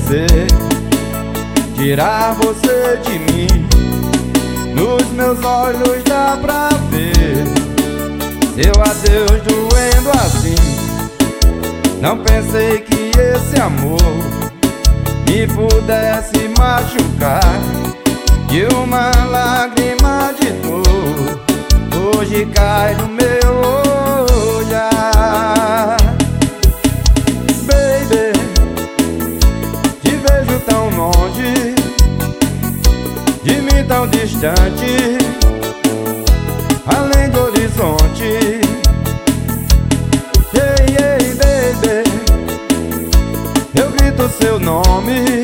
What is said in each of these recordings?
baby, tirar você de mim. Nos meus olhos dá pra ver seu adeus doendo assim. Não pensei que esse amor me pudesse machucar. E uma lágrima de dor hoje cai no meu olhar. Baby, te vejo tão longe de mim, tão distante, além do horizonte. Ei, ei, baby, eu grito seu nome,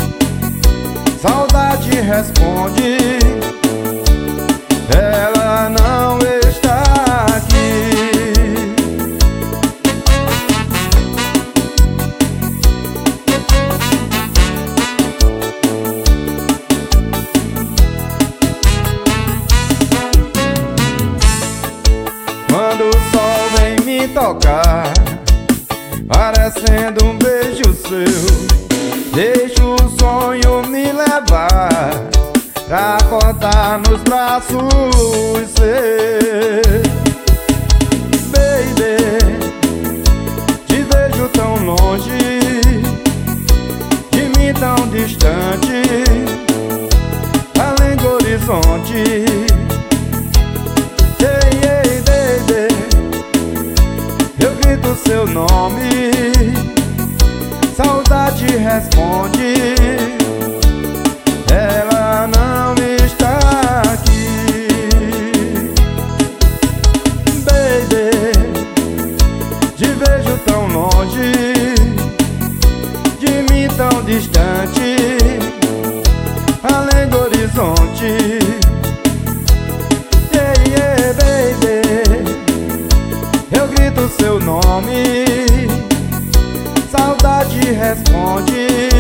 saudade responde, ela não está aqui. Quando o sol vem me tocar, parecendo um beijo seu, deixo o sonho me levar pra acordar nos braços seus. Baby, te vejo tão longe de mim, tão distante, além do horizonte. Ei, ei, baby, eu grito seu nome, saudade responde, ela não está aqui. Baby, te vejo tão longe de mim, tão distante, além do horizonte. Yeah, yeah, baby, eu grito seu nome, saudade responde,